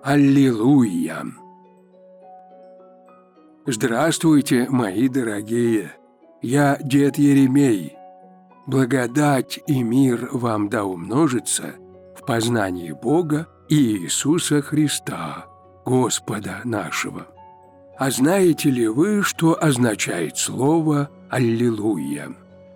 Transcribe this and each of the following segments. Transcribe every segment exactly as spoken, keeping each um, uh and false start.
Аллилуйя! Здравствуйте, мои дорогие! Я дед Еремей. Благодать и мир вам да умножится в познании Бога и Иисуса Христа, Господа нашего. А знаете ли вы, что означает слово «Аллилуйя»?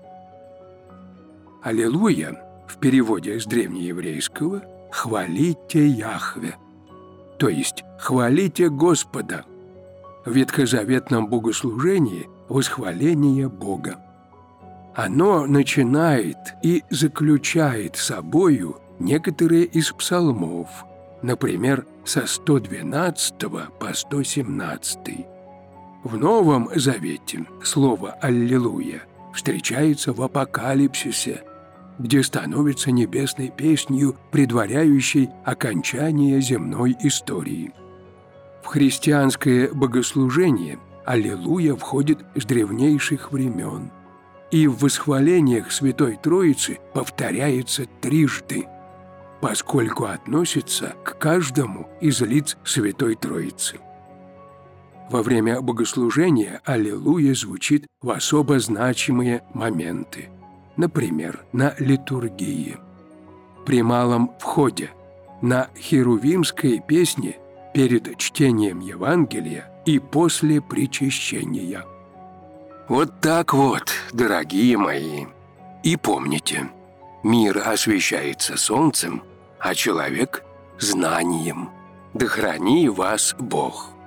«Аллилуйя» в переводе с древнееврейского «хвалите Яхве», то есть «хвалите Господа». В ветхозаветном богослужении восхваление Бога. Оно начинает и заключает собою некоторые из псалмов, например, со сто двенадцатого по сто семнадцатый. В Новом Завете слово «Аллилуйя» встречается в Апокалипсисе, где становится небесной песнью, предваряющей окончание земной истории. В христианское богослужение «Аллилуйя» входит с древнейших времен и в восхвалениях Святой Троицы повторяется трижды, поскольку относится к каждому из лиц Святой Троицы. Во время богослужения «Аллилуйя» звучит в особо значимые моменты, например, на литургии, при малом входе, на херувимской песне перед чтением Евангелия и после причащения. Вот так вот, дорогие мои. И помните, мир освещается солнцем, а человек – знанием. Да храни вас Бог!